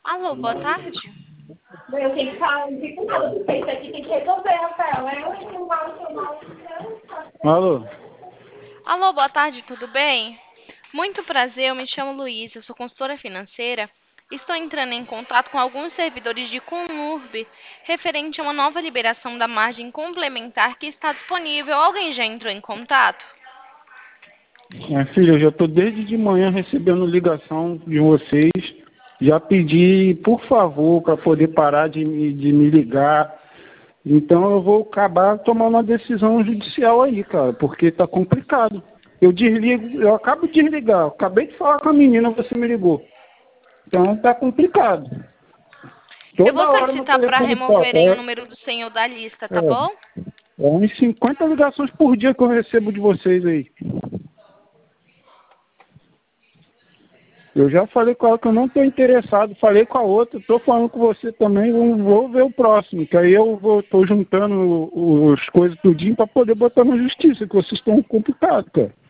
Alô, boa tarde. Eu tenho que falar, não fico nada, porque isso aqui tem que resolver, Rafael. Alô? Alô, boa tarde, tudo bem? Muito prazer, eu me chamo Luísa, eu sou consultora financeira. Estou entrando em contato com alguns servidores de Conurb referente a uma nova liberação da margem complementar que está disponível. Alguém já entrou em contato? Minha filha, eu já estou desde de manhã recebendo ligação de vocês. Já pedi, por favor, para poder parar de me ligar. Então eu vou acabar tomando uma decisão judicial aí, cara, porque tá complicado. Eu desligo, eu acabo de desligar, eu acabei de falar com a menina, você me ligou. Então tá complicado. Eu Toda vou hora meu solicitar para telefone toca. removerem o número do senhor da lista, tá bom? É uns 50 ligações por dia que eu recebo de vocês aí. Eu já falei com ela que eu não estou interessado, falei com a outra, estou falando com você também, vou ver o próximo, que aí eu estou juntando as coisas tudinho para poder botar na justiça, que vocês estão complicados, cara.